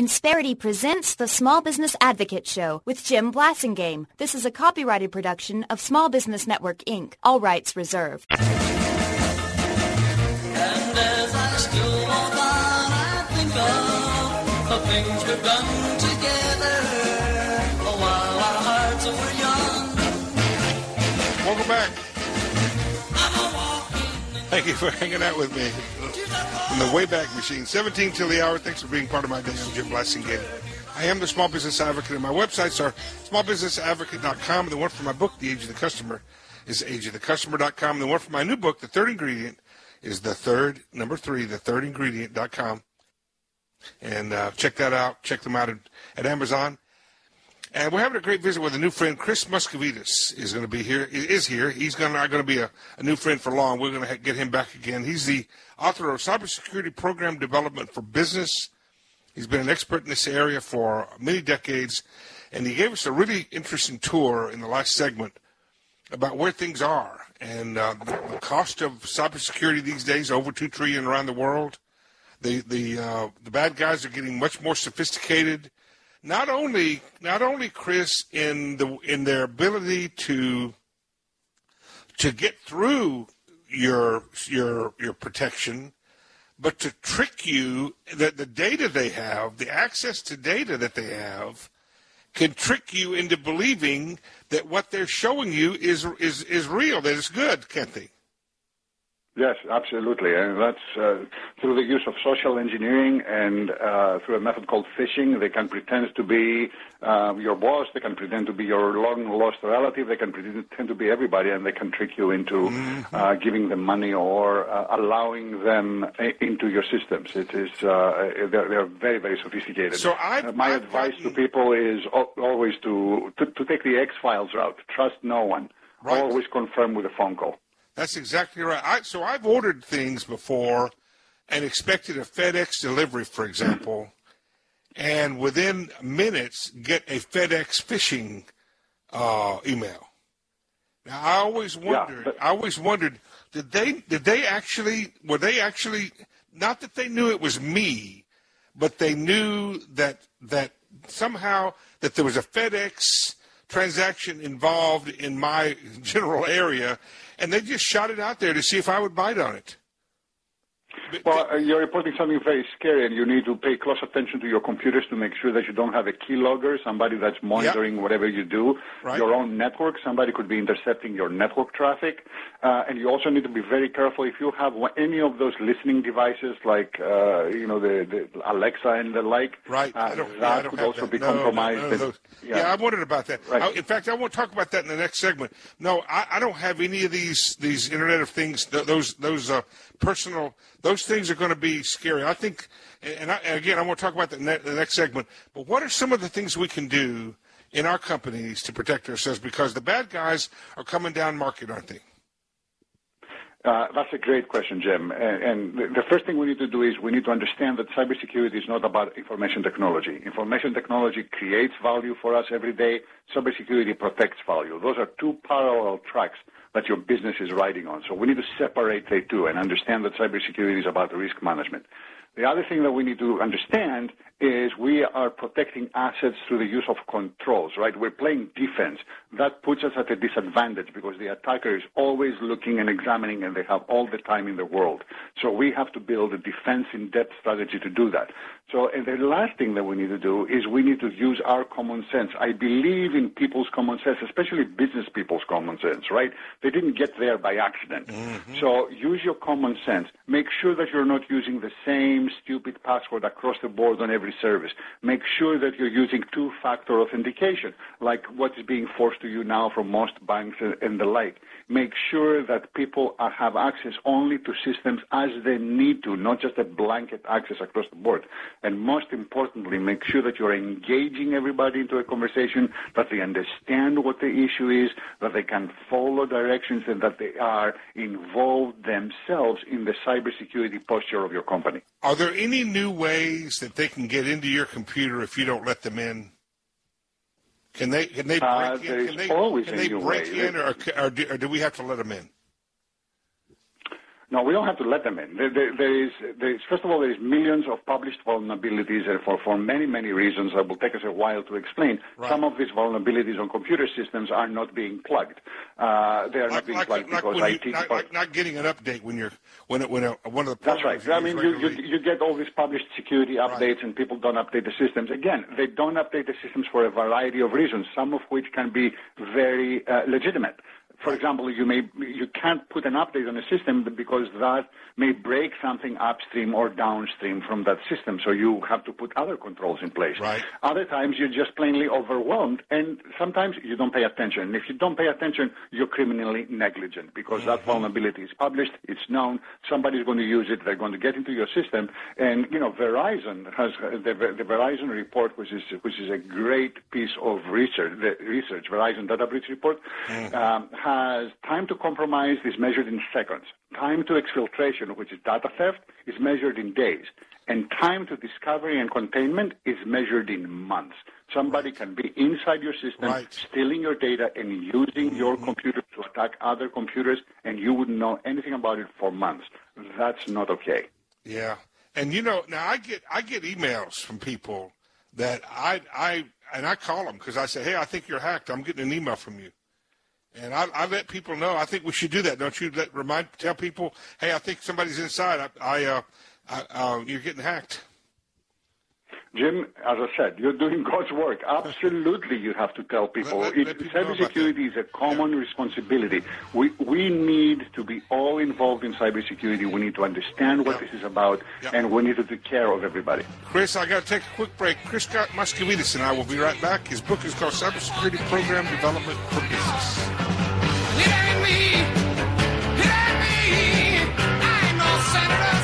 Insperity presents the Small Business Advocate Show with Jim Blasingame. This is a copyrighted production of Small Business Network, Inc. All rights reserved. And as I still walk on, I think of the things we've done together while our hearts were young. Welcome back. Thank you for hanging out with me in the Wayback Machine. 17 till the hour. Thanks for being part of my day. I'm Jim Blasingame. I am the Small Business Advocate, and my websites are smallbusinessadvocate.com. The one for my book, The Age of the Customer, is ageofthecustomer.com. The one for my new book, The Third Ingredient, is thethirdingredient.com. And check that out. Check them out at Amazon. And we're having a great visit with a new friend. Chris Muscovitis is going to be here. Is here. He's not going to be a new friend for long. We're going to get him back again. He's the author of Cybersecurity Program Development for Business. He's been an expert in this area for many decades, and he gave us a really interesting tour in the last segment about where things are and the cost of cybersecurity these days, over $2 trillion around the world. The bad guys are getting much more sophisticated. Not only, Chris, in their ability to get through your protection, but to trick you, that the data they have, the access to data that they have, can trick you into believing that what they're showing you is real, that it's good, can't they? Yes, absolutely. And that's through the use of social engineering and through a method called phishing. They can pretend to be your boss. They can pretend to be your long-lost relative. They can pretend to be everybody, and they can trick you into giving them money or allowing them into your systems. It is they're very, very sophisticated. So my advice to people is always to take the X-Files route. Trust no one. Right. Always confirm with a phone call. That's exactly right. So I've ordered things before and expected a FedEx delivery, for example, and within minutes get a FedEx phishing email. Now I always wondered, were they actually not that they knew it was me, but they knew that somehow that there was a FedEx transaction involved in my general area, and they just shot it out there to see if I would bite on it. Well, you're reporting something very scary, and you need to pay close attention to your computers to make sure that you don't have a keylogger, somebody that's monitoring whatever you do, your own network. Somebody could be intercepting your network traffic. And you also need to be very careful if you have any of those listening devices like, the Alexa and the like. Right. That could also be compromised. Yeah, I wondered about that. Right. In fact, I won't talk about that in the next segment. No, I don't have any of these Internet of Things, those personal. Those things are going to be scary. I think, and again, I won't talk about that in the next segment, but what are some of the things we can do in our companies to protect ourselves? Because the bad guys are coming down market, aren't they? That's a great question, Jim. And the first thing we need to do is we need to understand that cybersecurity is not about information technology. Information technology creates value for us every day. Cybersecurity protects value. Those are two parallel tracks that your business is riding on. So we need to separate the two and understand that cybersecurity is about risk management. The other thing that we need to understand is we are protecting assets through the use of controls, right? We're playing defense. That puts us at a disadvantage because the attacker is always looking and examining, and they have all the time in the world. So we have to build a defense-in-depth strategy to do that. So, and the last thing that we need to do is we need to use our common sense. I believe in people's common sense, especially business people's common sense, right? They didn't get there by accident. Mm-hmm. So use your common sense. Make sure that you're not using the same stupid password across the board on every service. Make sure that you're using two-factor authentication, like what is being forced to you now from most banks and the like. Make sure that people have access only to systems as they need to, not just a blanket access across the board. And most importantly, make sure that you're engaging everybody into a conversation, that they understand what the issue is, that they can follow directions, and that they are involved themselves in the cybersecurity posture of your company. Are there any new ways that they can get into your computer if you don't let them in? Can they break in? Can they break in, or do we have to let them in? No, we don't have to let them in. First of all, there is millions of published vulnerabilities, and for many, many reasons that will take us a while to explain. Right. Some of these vulnerabilities on computer systems are not being plugged. They are not being plugged because IT. Not getting an update when one of the. That's right. I mean, you get all these published security updates, and people don't update the systems. Again, they don't update the systems for a variety of reasons, some of which can be very legitimate. For example, you can't put an update on a system because that may break something upstream or downstream from that system, so you have to put other controls in place. Right. Other times you're just plainly overwhelmed, and sometimes you don't pay attention. And if you don't pay attention, you're criminally negligent because that vulnerability is published, it's known, somebody's going to use it, they're going to get into your system. And, Verizon has the Verizon report, which is a great piece of research, Verizon Data Breach Report, has time to compromise is measured in seconds. Time to exfiltration, which is data theft, is measured in days. And time to discovery and containment is measured in months. Somebody can be inside your system, stealing your data and using your computer to attack other computers, and you wouldn't know anything about it for months. That's not okay. Yeah. And, now I get emails from people that I call them because I say, hey, I think you're hacked. I'm getting an email from you. And I let people know. I think we should do that, don't you? Tell people, hey, I think somebody's inside. You're getting hacked. Jim, as I said, you're doing God's work. Absolutely, you have to tell people. Cybersecurity is a common responsibility. We need to be all involved in cybersecurity. We need to understand what this is about, and we need to take care of everybody. Chris, I got to take a quick break. Chris Moscovitis and I will be right back. His book is called Cybersecurity Program Development for Business. It ain't me. It ain't me. I ain't no senator.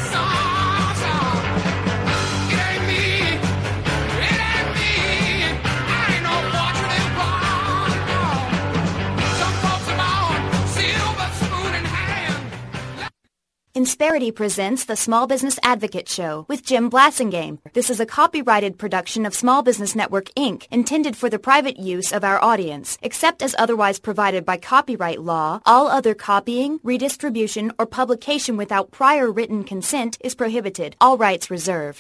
Insperity presents the Small Business Advocate Show with Jim Blasingame. This is a copyrighted production of Small Business Network, Inc., intended for the private use of our audience. Except as otherwise provided by copyright law, all other copying, redistribution, or publication without prior written consent is prohibited. All rights reserved.